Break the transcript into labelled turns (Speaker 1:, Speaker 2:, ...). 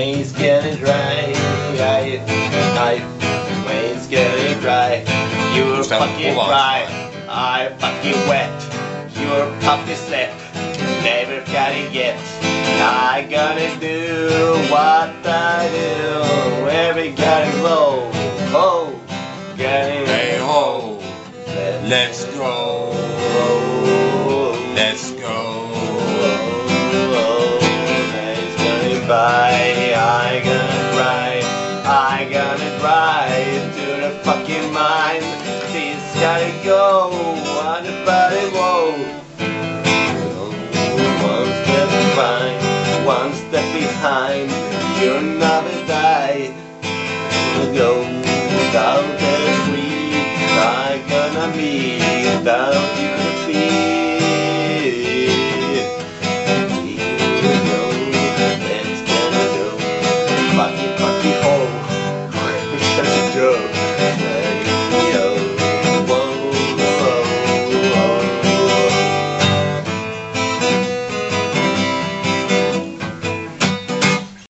Speaker 1: Wayne's getting dry. Wayne's getting dry. You're fucking dry. I fucking wet. You're puppy slip. Never gotta get. I gotta do what I do. Every gotta go. Oh, getting.
Speaker 2: Hey ho, let's go. Let's go.
Speaker 1: Wayne's getting by. I gotta drive to the fucking mine. This gotta go on the body wall. One step behind, one step behind. You'll never die. Go down the street. I'm gonna meet down to the feet. Let's go. Fucking hole. Let's go.